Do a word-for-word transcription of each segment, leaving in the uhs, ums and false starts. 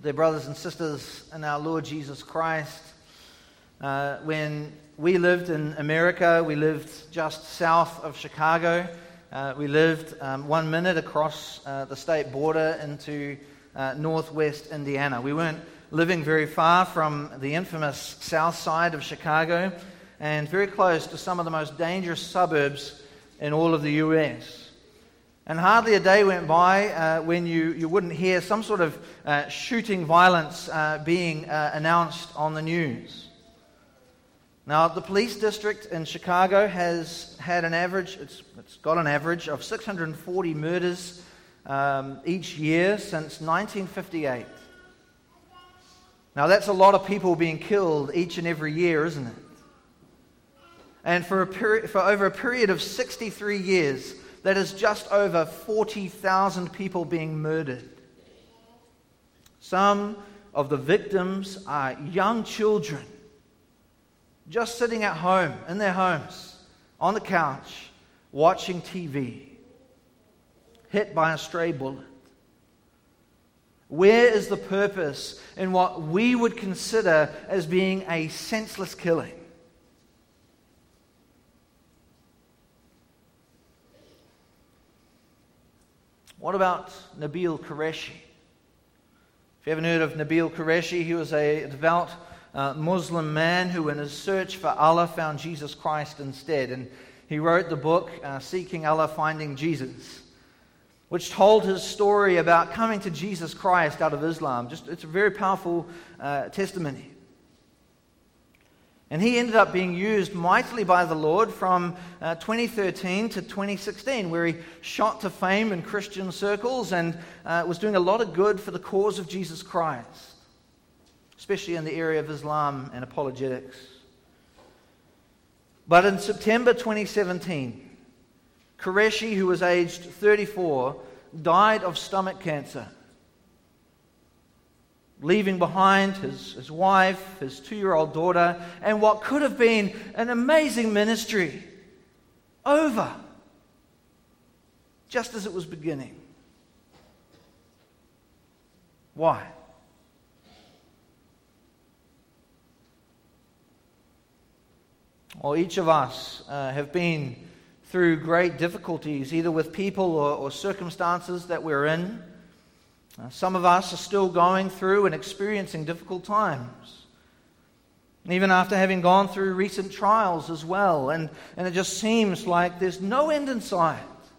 Dear brothers and sisters in our Lord Jesus Christ, uh, when we lived in America, we lived just south of Chicago. Uh, we lived um, one minute across uh, the state border into uh, northwest Indiana. We weren't living very far from the infamous south side of Chicago and very close to some of the most dangerous suburbs in all of the U S. And hardly a day went by uh, when you, you wouldn't hear some sort of uh, shooting violence uh, being uh, announced on the news. Now, the police district in Chicago has had an average, it's, it's got an average of six hundred forty murders um, each year since nineteen fifty-eight. Now, that's a lot of people being killed each and every year, isn't it? And for, a peri- for over a period of sixty-three years, that is just over forty thousand people being murdered. Some of the victims are young children, just sitting at home, in their homes, on the couch, watching T V, hit by a stray bullet. Where is the purpose in what we would consider as being a senseless killing? What about Nabeel Qureshi? If you haven't heard of Nabeel Qureshi, he was a devout uh, Muslim man who in his search for Allah found Jesus Christ instead. And he wrote the book, uh, Seeking Allah, Finding Jesus, which told his story about coming to Jesus Christ out of Islam. Just, it's a very powerful uh, testimony. And he ended up being used mightily by the Lord from uh, twenty thirteen to twenty sixteen, where he shot to fame in Christian circles and uh, was doing a lot of good for the cause of Jesus Christ, especially in the area of Islam and apologetics. But in September twenty seventeen, Qureshi, who was aged thirty-four, died of stomach cancer, leaving behind his, his wife, his two-year-old daughter, and what could have been an amazing ministry over just as it was beginning. Why? Well, each of us uh, have been through great difficulties, either with people or, or circumstances that we're in. Uh, some of us are still going through and experiencing difficult times, even after having gone through recent trials as well, and, and it just seems like there's no end in sight.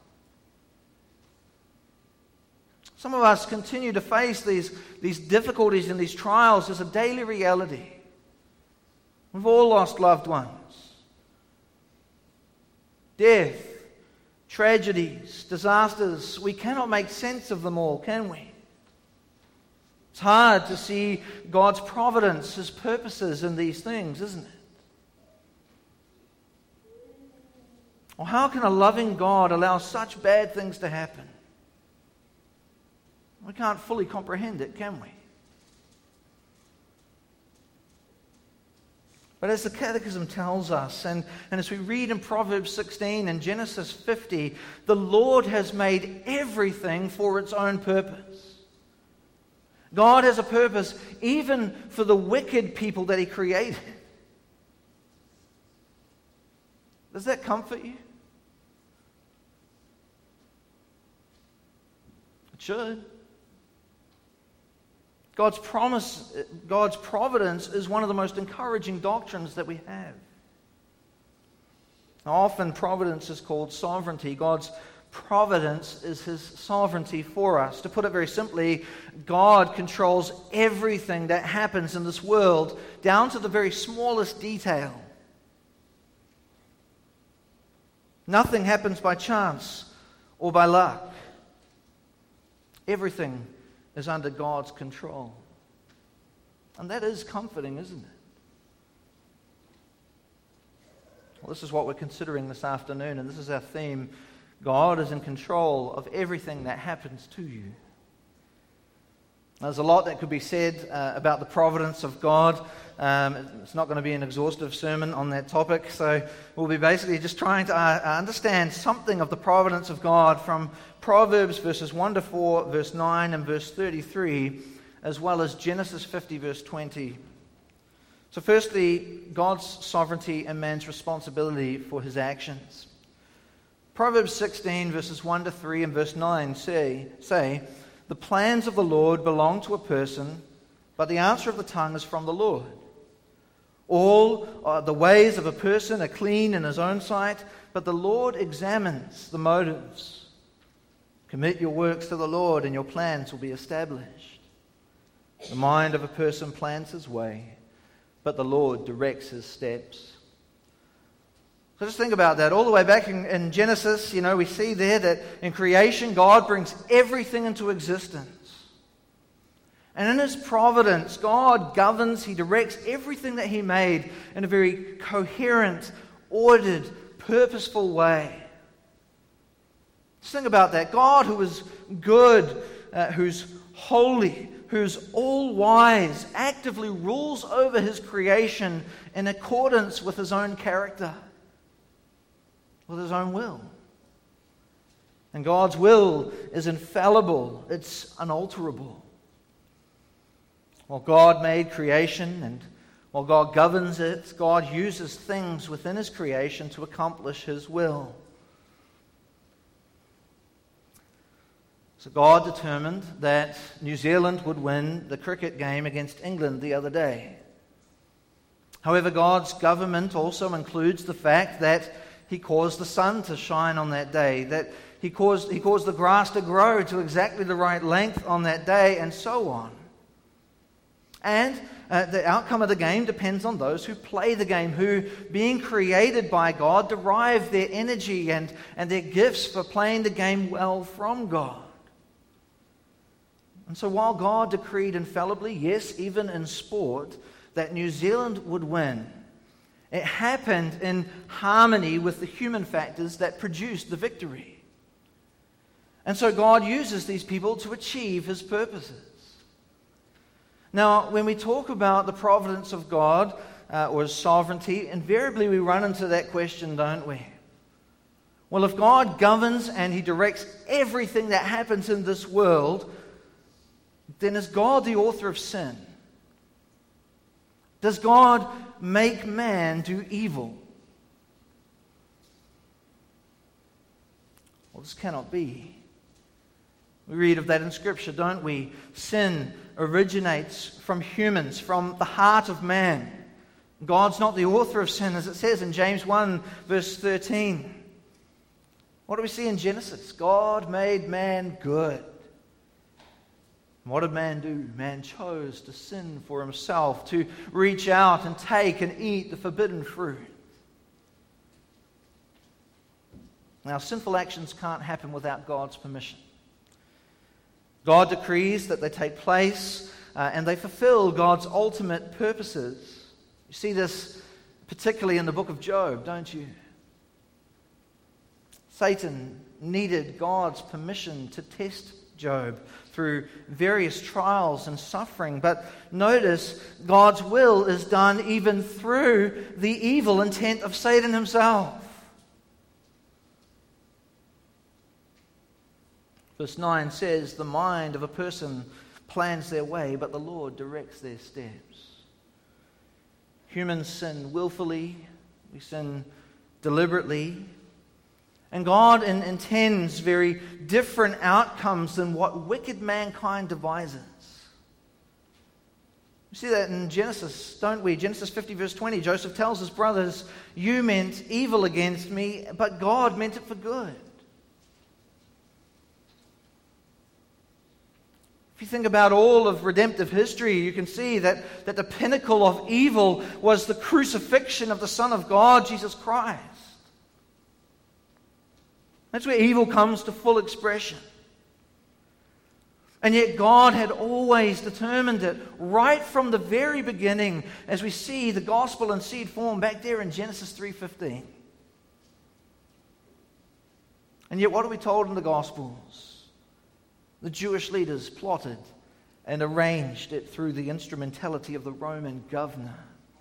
Some of us continue to face these, these difficulties and these trials as a daily reality. We've all lost loved ones. Death, tragedies, disasters, we cannot make sense of them all, can we? It's hard to see God's providence, His purposes in these things, isn't it? Well, how can a loving God allow such bad things to happen? We can't fully comprehend it, can we? But as the Catechism tells us, and, and as we read in Proverbs sixteen and Genesis fifty, the Lord has made everything for its own purpose. God has a purpose even for the wicked people that He created. Does that comfort you? It should. God's promise, God's providence is one of the most encouraging doctrines that we have. Now, often providence is called sovereignty. God's providence is His sovereignty for us. To put it very simply, God controls everything that happens in this world, down to the very smallest detail. Nothing happens by chance or by luck. Everything is under God's control. And that is comforting, isn't it? Well, this is what we're considering this afternoon, and this is our theme. God is in control of everything that happens to you. There's a lot that could be said uh, about the providence of God. Um, it's not going to be an exhaustive sermon on that topic, so we'll be basically just trying to uh, understand something of the providence of God from Proverbs verses one to four, verse nine, and verse thirty-three, as well as Genesis fifty, verse twenty. So firstly, God's sovereignty and man's responsibility for his actions. Proverbs sixteen, verses one to three and verse nine say, say, "The plans of the Lord belong to a person, but the answer of the tongue is from the Lord. All uh, the ways of a person are clean in his own sight, but the Lord examines the motives. Commit your works to the Lord, and your plans will be established. The mind of a person plans his way, but the Lord directs his steps." So just think about that. All the way back in, in Genesis, you know, we see there that in creation, God brings everything into existence. And in his providence, God governs, he directs everything that he made in a very coherent, ordered, purposeful way. Just think about that. God, who is good, uh, who's holy, who's all-wise, actively rules over his creation in accordance with his own character, with his own will. And God's will is infallible. It's unalterable. While God made creation and while God governs it, God uses things within his creation to accomplish his will. So God determined that New Zealand would win the cricket game against England the other day. However, God's government also includes the fact that he caused the sun to shine on that day, that he caused, he caused the grass to grow to exactly the right length on that day, and so on. And uh, the outcome of the game depends on those who play the game, who, being created by God, derive their energy and, and their gifts for playing the game well from God. And so while God decreed infallibly, yes, even in sport, that New Zealand would win, it happened in harmony with the human factors that produced the victory. And so God uses these people to achieve his purposes. Now, when we talk about the providence of God uh, or his sovereignty, invariably we run into that question, don't we? Well, if God governs and he directs everything that happens in this world, then is God the author of sin? Does God make man do evil? Well, this cannot be. We read of that in Scripture, don't we? Sin originates from humans, from the heart of man. God's not the author of sin, as it says in James one, verse thirteen. What do we see in Genesis? God made man good. What did man do? Man chose to sin for himself, to reach out and take and eat the forbidden fruit. Now, sinful actions can't happen without God's permission. God decrees that they take place uh, and they fulfill God's ultimate purposes. You see this particularly in the book of Job, don't you? Satan needed God's permission to test Job through various trials and suffering. But notice, God's will is done even through the evil intent of Satan himself. Verse nine says, "The mind of a person plans their way, but the Lord directs their steps." Humans sin willfully, we sin deliberately, and God in, intends very different outcomes than what wicked mankind devises. We see that in Genesis, don't we? Genesis fifty, verse twenty, Joseph tells his brothers, "You meant evil against me, but God meant it for good." If you think about all of redemptive history, you can see that, that the pinnacle of evil was the crucifixion of the Son of God, Jesus Christ. That's where evil comes to full expression. And yet God had always determined it right from the very beginning, as we see the gospel in seed form back there in Genesis three fifteen. And yet what are we told in the Gospels? The Jewish leaders plotted and arranged it through the instrumentality of the Roman governor.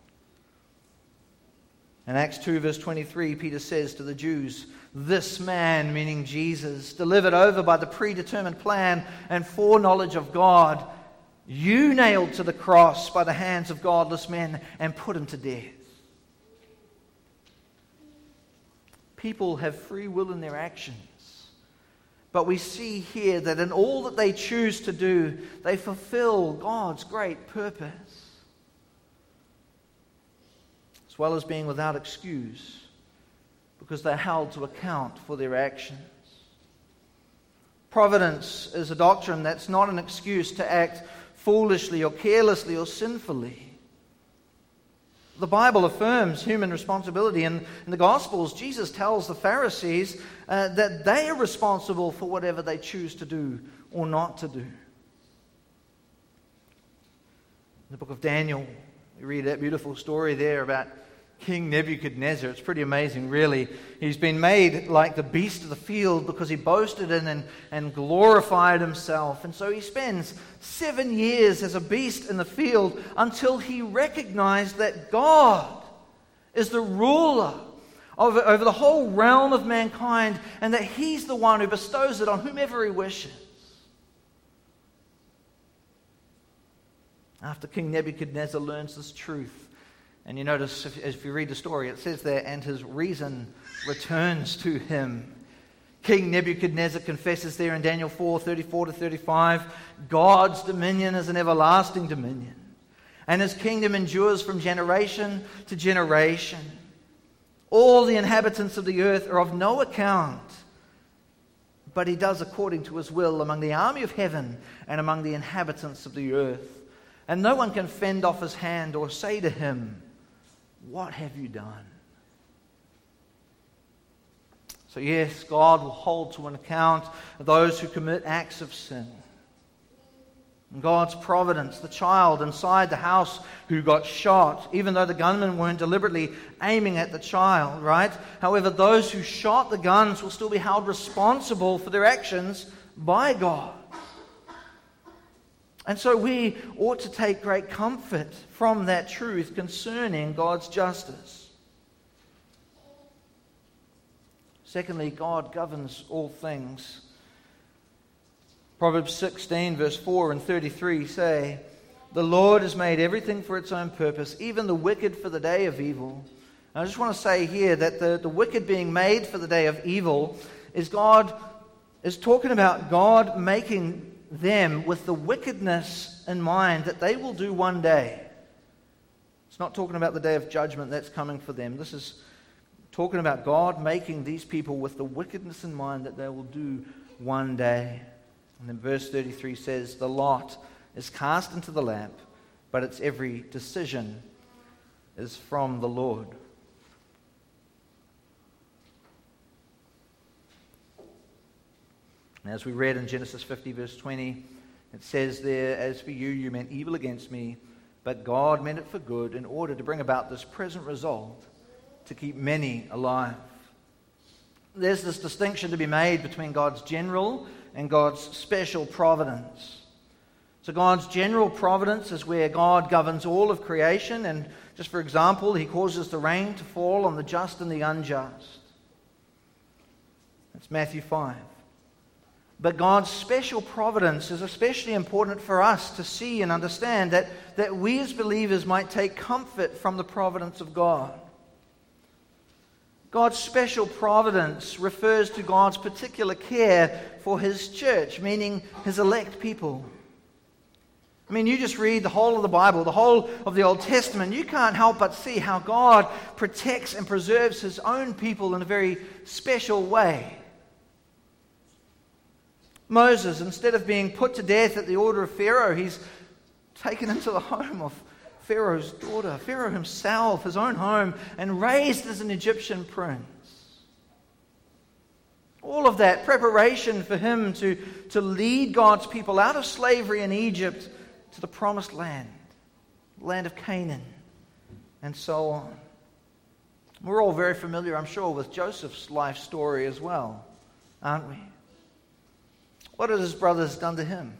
In Acts two, verse twenty-three, Peter says to the Jews, "This man," meaning Jesus, "delivered over by the predetermined plan and foreknowledge of God, you nailed to the cross by the hands of godless men and put him to death. People have free will in their actions. But we see here that in all that they choose to do, they fulfill God's great purpose, as well as being without excuse, because they're held to account for their actions. Providence is a doctrine that's not an excuse to act foolishly or carelessly or sinfully. The Bible affirms human responsibility. In, in the Gospels, Jesus tells the Pharisees uh, that they are responsible for whatever they choose to do or not to do. In the book of Daniel, we read that beautiful story there about King Nebuchadnezzar. It's pretty amazing, really. He's been made like the beast of the field because he boasted in and, and glorified himself. And so he spends seven years as a beast in the field until he recognized that God is the ruler over, over the whole realm of mankind, and that he's the one who bestows it on whomever he wishes. After King Nebuchadnezzar learns this truth, and you notice, if, if you read the story, it says there, and his reason returns to him. King Nebuchadnezzar confesses there in Daniel four, thirty-four to thirty-five, God's dominion is an everlasting dominion, and his kingdom endures from generation to generation. All the inhabitants of the earth are of no account, but he does according to his will among the army of heaven and among the inhabitants of the earth. And no one can fend off his hand or say to him, what have you done? So yes, God will hold to an account those who commit acts of sin. In God's providence, the child inside the house who got shot, even though the gunmen weren't deliberately aiming at the child, right? However, those who shot the guns will still be held responsible for their actions by God. And so we ought to take great comfort from that truth concerning God's justice. Secondly, God governs all things. Proverbs sixteen, verse four and thirty-three say, the Lord has made everything for its own purpose, even the wicked for the day of evil. And I just want to say here that the, the wicked being made for the day of evil is God is talking about God making them with the wickedness in mind that they will do one day. It's not talking about the day of judgment that's coming for them. This is talking about God making these people with the wickedness in mind that they will do one day. And then verse thirty-three says, the lot is cast into the lap, but its every decision is from the Lord. And as we read in Genesis fifty, verse twenty, it says there, as for you, you meant evil against me, but God meant it for good in order to bring about this present result, to keep many alive. There's this distinction to be made between God's general and God's special providence. So God's general providence is where God governs all of creation, and just for example, he causes the rain to fall on the just and the unjust. That's Matthew five. But God's special providence is especially important for us to see and understand, that, that we as believers might take comfort from the providence of God. God's special providence refers to God's particular care for his church, meaning his elect people. I mean, you just read the whole of the Bible, the whole of the Old Testament, you can't help but see how God protects and preserves his own people in a very special way. Moses, instead of being put to death at the order of Pharaoh, he's taken into the home of Pharaoh's daughter, Pharaoh himself, his own home, and raised as an Egyptian prince. All of that preparation for him to, to lead God's people out of slavery in Egypt to the promised land, land of Canaan, and so on. We're all very familiar, I'm sure, with Joseph's life story as well, aren't we? What had his brothers done to him?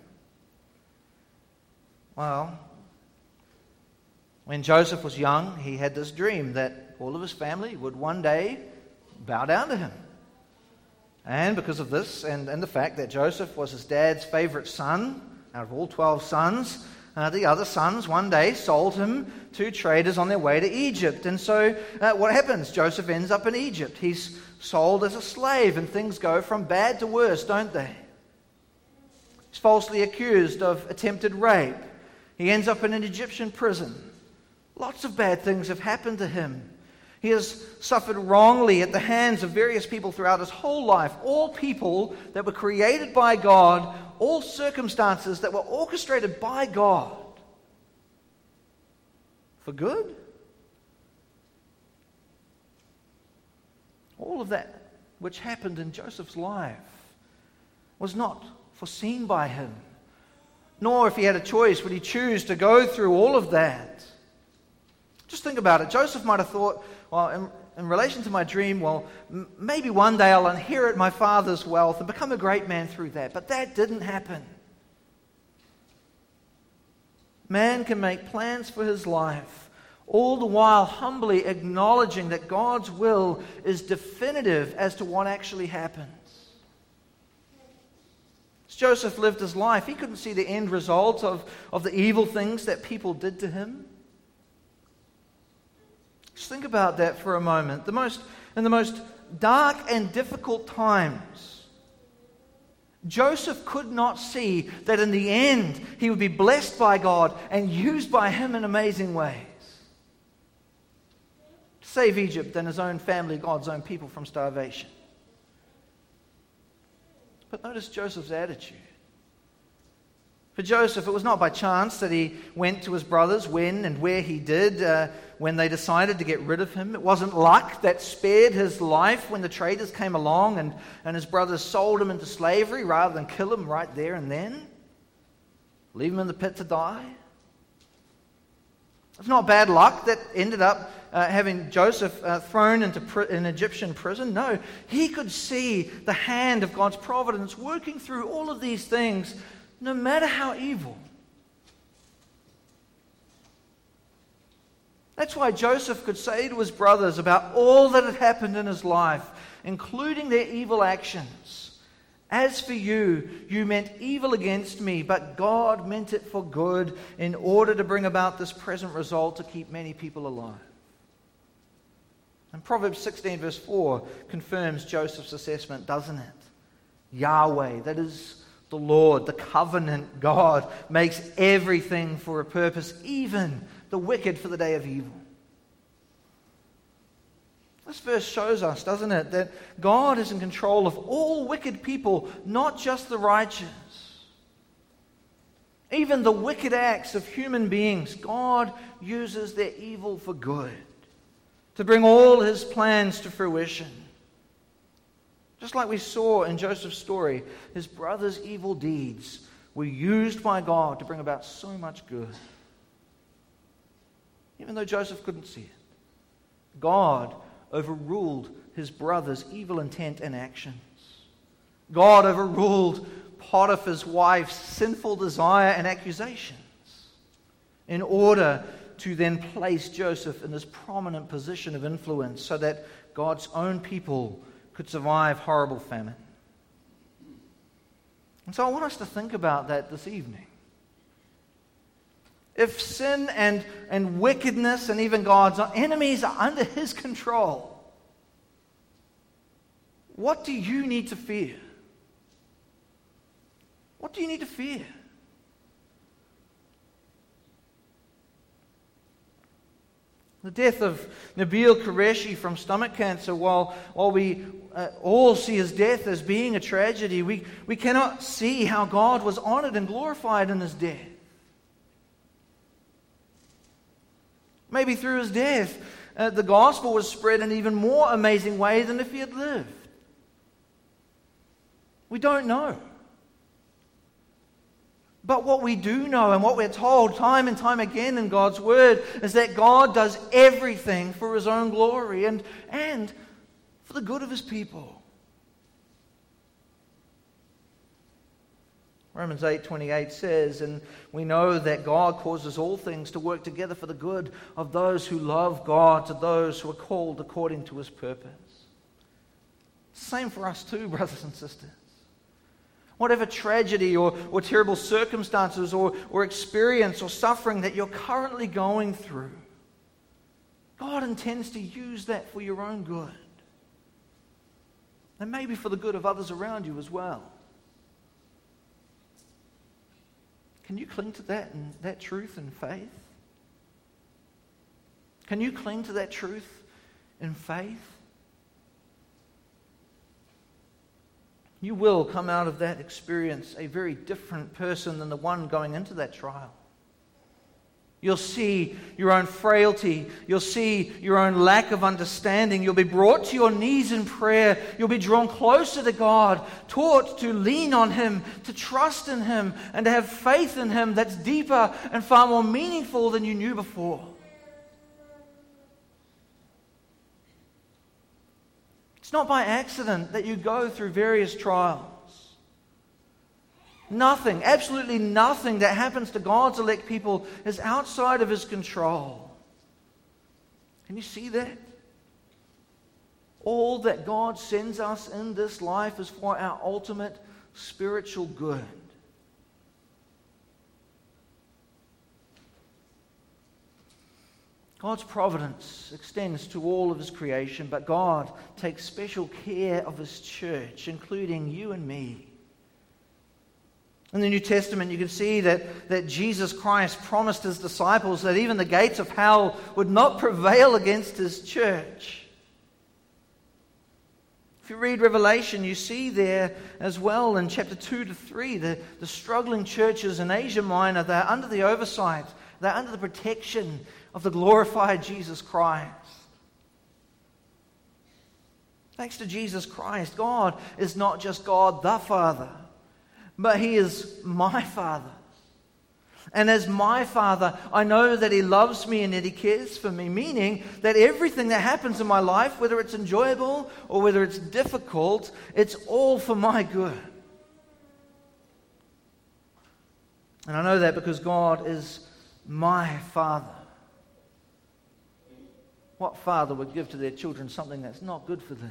Well, when Joseph was young, he had this dream that all of his family would one day bow down to him. And because of this, and, and the fact that Joseph was his dad's favorite son, Out of all twelve sons, uh, the other sons one day sold him to traders on their way to Egypt. And so uh, what happens? Joseph ends up in Egypt. He's sold as a slave, and things go from bad to worse, don't they? He's falsely accused of attempted rape. He ends up in an Egyptian prison. Lots of bad things have happened to him. He has suffered wrongly at the hands of various people throughout his whole life. All people that were created by God, all circumstances that were orchestrated by God. For good? All of that which happened in Joseph's life was not foreseen by him. Nor, if he had a choice, would he choose to go through all of that. Just think about it. Joseph might have thought, well, in, in relation to my dream, well, m- maybe one day I'll inherit my father's wealth and become a great man through that. But that didn't happen. Man can make plans for his life, all the while humbly acknowledging that God's will is definitive as to what actually happens. As Joseph lived his life, he couldn't see the end result of, of the evil things that people did to him. Just think about that for a moment. The most, in the most dark and difficult times, Joseph could not see that in the end he would be blessed by God and used by him in amazing ways. To save Egypt and his own family, God's own people, from starvation. But notice Joseph's attitude. For Joseph, it was not by chance that he went to his brothers when and where he did uh, when they decided to get rid of him. It wasn't luck that spared his life when the traders came along and, and his brothers sold him into slavery rather than kill him right there and then. Leave him in the pit to die. It's not bad luck that ended up uh, having Joseph uh, thrown into pr- an Egyptian prison. No, he could see the hand of God's providence working through all of these things, no matter how evil. That's why Joseph could say to his brothers about all that had happened in his life, including their evil actions, "As for you, you meant evil against me, but God meant it for good in order to bring about this present result to keep many people alive." And Proverbs sixteen verse four confirms Joseph's assessment, doesn't it? Yahweh, that is the Lord, the covenant God, makes everything for a purpose, even the wicked for the day of evil. This verse shows us, doesn't it, that God is in control of all wicked people, not just the righteous. Even the wicked acts of human beings, God uses their evil for good, to bring all his plans to fruition. Just like we saw in Joseph's story, his brother's evil deeds were used by God to bring about so much good. Even though Joseph couldn't see it, God overruled his brother's evil intent and actions. God overruled Potiphar's wife's sinful desire and accusations in order to then place Joseph in this prominent position of influence so that God's own people could survive horrible famine. And so I want us to think about that this evening. If sin and, and wickedness and even God's enemies are under his control, what do you need to fear? What do you need to fear? The death of Nabil Qureshi from stomach cancer, while, while we uh, all see his death as being a tragedy, we, we cannot see how God was honored and glorified in his death. Maybe through his death, uh, the gospel was spread in an even more amazing way than if he had lived. We don't know. But what we do know and what we're told time and time again in God's Word is that God does everything for his own glory and, and for the good of his people. Romans eight twenty-eight says, "And we know that God causes all things to work together for the good of those who love God, to those who are called according to his purpose." Same for us too, brothers and sisters. Whatever tragedy or, or terrible circumstances or, or experience or suffering that you're currently going through, God intends to use that for your own good. And maybe for the good of others around you as well. Can you cling to that and that truth in faith? Can you cling to that truth in faith? You will come out of that experience a very different person than the one going into that trial. You'll see your own frailty. You'll see your own lack of understanding. You'll be brought to your knees in prayer. You'll be drawn closer to God, taught to lean on Him, to trust in Him, and to have faith in Him that's deeper and far more meaningful than you knew before. It's not by accident that you go through various trials. Nothing, absolutely nothing that happens to God's elect people is outside of His control. Can you see that? All that God sends us in this life is for our ultimate spiritual good. God's providence extends to all of His creation, but God takes special care of His church, including you and me. In the New Testament, you can see that, that Jesus Christ promised His disciples that even the gates of hell would not prevail against His church. If you read Revelation, you see there as well in chapter two to three, the, the struggling churches in Asia Minor, they're under the oversight, they're under the protection of the glorified Jesus Christ. Thanks to Jesus Christ, God is not just God the Father, but He is my Father. And as my Father, I know that He loves me and that He cares for me, meaning that everything that happens in my life, whether it's enjoyable or whether it's difficult, it's all for my good. And I know that because God is my Father. What father would give to their children something that's not good for them?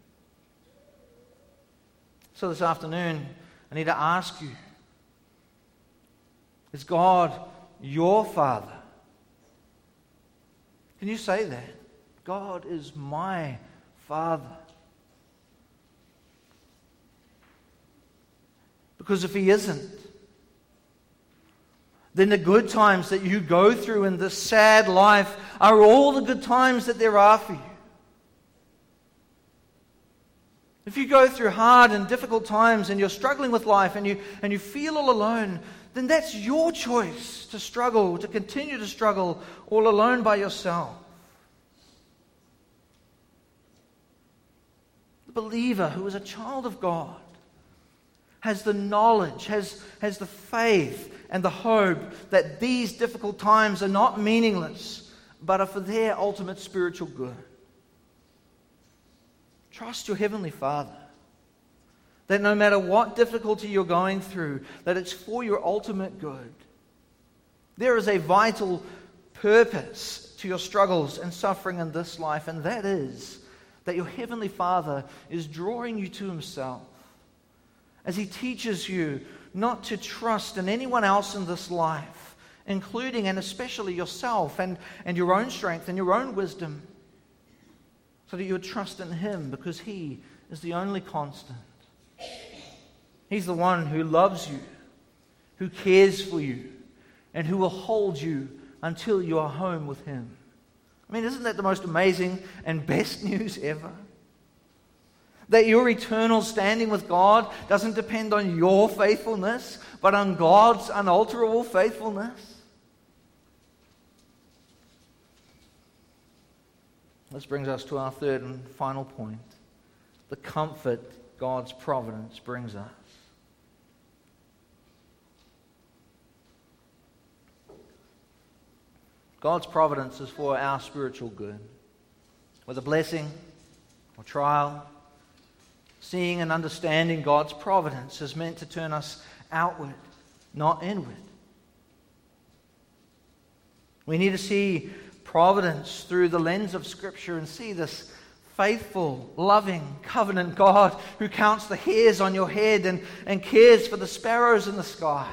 So this afternoon, I need to ask you, is God your Father? Can you say that? God is my Father. Because if He isn't, then the good times that you go through in this sad life are all the good times that there are for you. If you go through hard and difficult times and you're struggling with life and you, and you feel all alone, then that's your choice to struggle, to continue to struggle all alone by yourself. The believer who is a child of God has the knowledge, has, has the faith and the hope that these difficult times are not meaningless, but are for their ultimate spiritual good. Trust your Heavenly Father, that no matter what difficulty you're going through, that it's for your ultimate good. There is a vital purpose to your struggles and suffering in this life, and that is that your Heavenly Father is drawing you to Himself as He teaches you not to trust in anyone else in this life, including and especially yourself and, and your own strength and your own wisdom, so that you would trust in Him because He is the only constant. He's the one who loves you, who cares for you, and who will hold you until you are home with Him. I mean, isn't that the most amazing and best news ever? That your eternal standing with God doesn't depend on your faithfulness, but on God's unalterable faithfulness. This brings us to our third and final point: the comfort God's providence brings us. God's providence is for our spiritual good. Whether blessing or trial, seeing and understanding God's providence is meant to turn us outward, not inward. We need to see providence through the lens of Scripture and see this faithful, loving, covenant God who counts the hairs on your head and, and cares for the sparrows in the sky.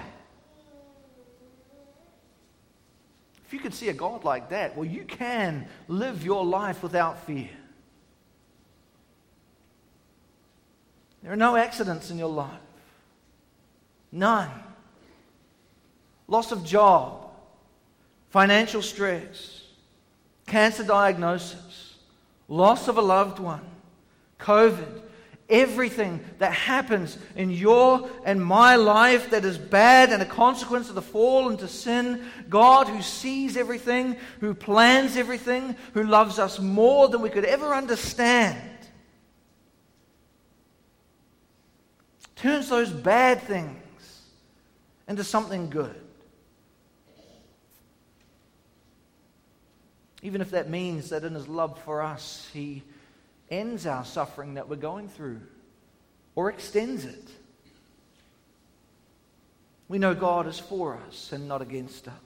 If you could see a God like that, well, you can live your life without fear. There are no accidents in your life. None. Loss of job, financial stress, cancer diagnosis, loss of a loved one, COVID, everything that happens in your and my life that is bad and a consequence of the fall into sin, God who sees everything, who plans everything, who loves us more than we could ever understand, turns those bad things into something good. Even if that means that in His love for us, He ends our suffering that we're going through or extends it. We know God is for us and not against us.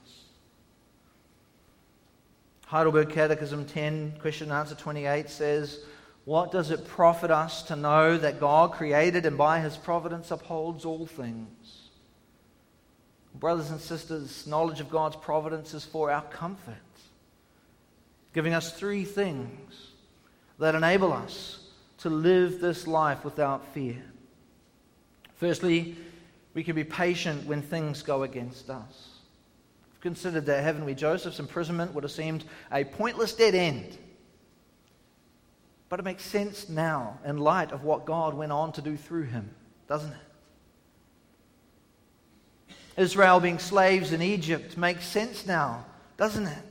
Heidelberg Catechism ten, question and answer twenty-eight says, "What does it profit us to know that God created and by His providence upholds all things?" Brothers and sisters, knowledge of God's providence is for our comfort, giving us three things that enable us to live this life without fear. Firstly, we can be patient when things go against us. We've considered that, haven't we? Joseph's imprisonment would have seemed a pointless dead end. But it makes sense now in light of what God went on to do through him, doesn't it? Israel being slaves in Egypt makes sense now, doesn't it?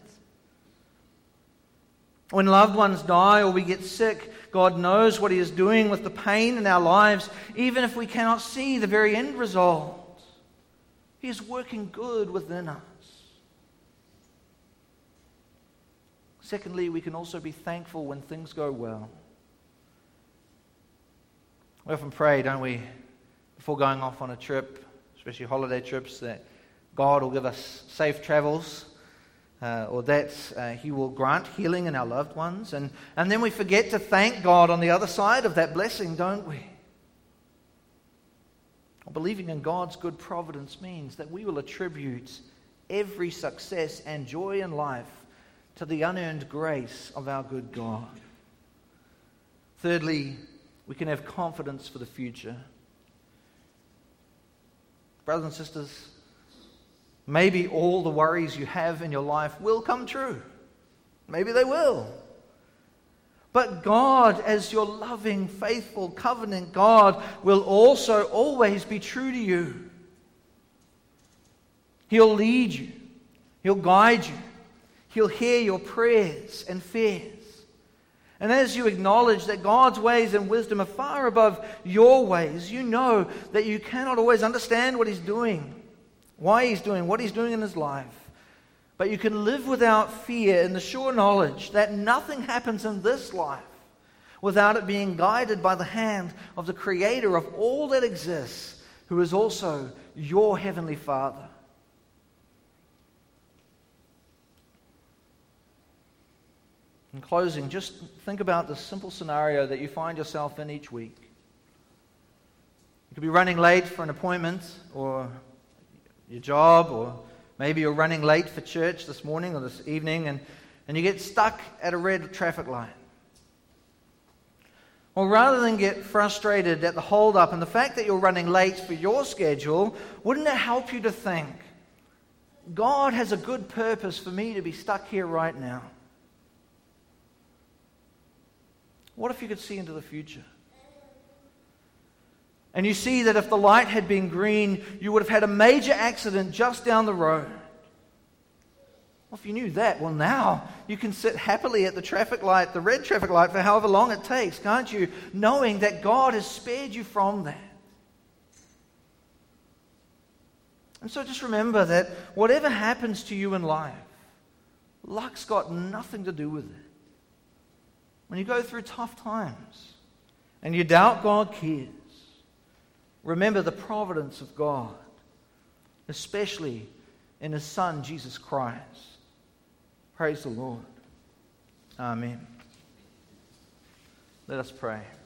When loved ones die or we get sick, God knows what He is doing with the pain in our lives, even if we cannot see the very end result. He is working good within us. Secondly, we can also be thankful when things go well. We often pray, don't we, before going off on a trip, especially holiday trips, that God will give us safe travels. Uh, or that uh, He will grant healing in our loved ones. And, and then we forget to thank God on the other side of that blessing, don't we? Well, believing in God's good providence means that we will attribute every success and joy in life to the unearned grace of our good God. Thirdly, we can have confidence for the future. Brothers and sisters, maybe all the worries you have in your life will come true. Maybe they will. But God, as your loving, faithful, covenant God, will also always be true to you. He'll lead you. He'll guide you. He'll hear your prayers and fears. And as you acknowledge that God's ways and wisdom are far above your ways, you know that you cannot always understand what He's doing, why He's doing what He's doing in His life. But you can live without fear in the sure knowledge that nothing happens in this life without it being guided by the hand of the Creator of all that exists, who is also your Heavenly Father. In closing, just think about the simple scenario that you find yourself in each week. You could be running late for an appointment or your job, or maybe you're running late for church this morning or this evening, and, and you get stuck at a red traffic light. Well, rather than get frustrated at the hold-up and the fact that you're running late for your schedule, wouldn't it help you to think, God has a good purpose for me to be stuck here right now? What if you could see into the future? And you see that if the light had been green, you would have had a major accident just down the road. Well, if you knew that, well, now you can sit happily at the traffic light, the red traffic light, for however long it takes, can't you? Knowing that God has spared you from that. And so just remember that whatever happens to you in life, luck's got nothing to do with it. When you go through tough times and you doubt God cares, remember the providence of God, especially in His Son, Jesus Christ. Praise the Lord. Amen. Let us pray.